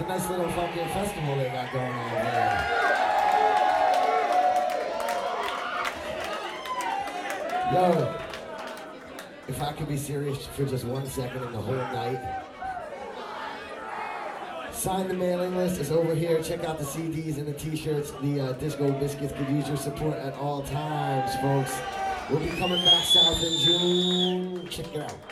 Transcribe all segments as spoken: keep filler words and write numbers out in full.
nice little fucking festival they got going on there. Yo, if I could be serious for just one second in the whole night. Sign the mailing list is over here. Check out the C Ds and the t-shirts. The uh, Disco Biscuits could use your support at all times, folks. We'll be coming back south in June. Check it out.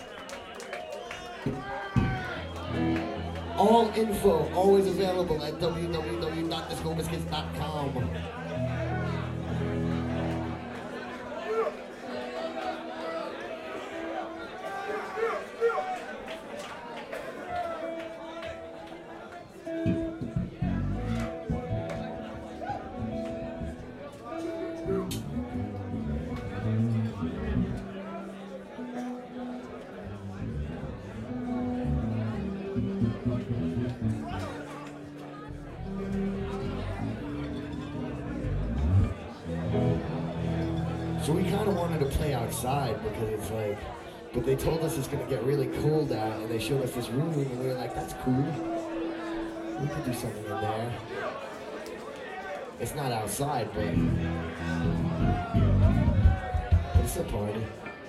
All info always available at w w w dot disco biscuits dot com. So we kind of wanted to play outside because it's like, but they told us it's going to get really cold out, and they showed us this room, and we were like, that's cool. We could do something in there. It's not outside, but, but it's a party.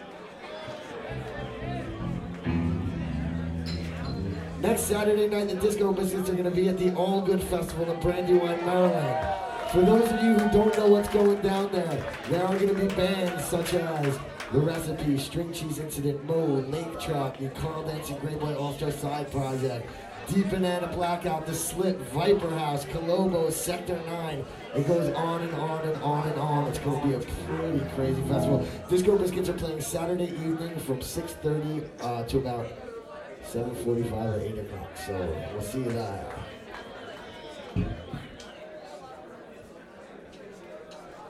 Next Saturday night, the Disco Biscuits are going to be at the All Good Festival in Brandywine, Maryland. For those of you who don't know what's going down there, there are going to be bands such as The Recipe, String Cheese Incident, Mo, Lake Trout, the Carl Dancing Grey Boy Off-Just Side Project, Deep Banana Blackout, The Slit, Viper House, Colobo, Sector nine. It goes on and on and on and on. It's going to be a pretty crazy festival. Disco Biscuits are playing Saturday evening from six thirty uh, to about seven forty-five or eight o'clock. So we'll see you there.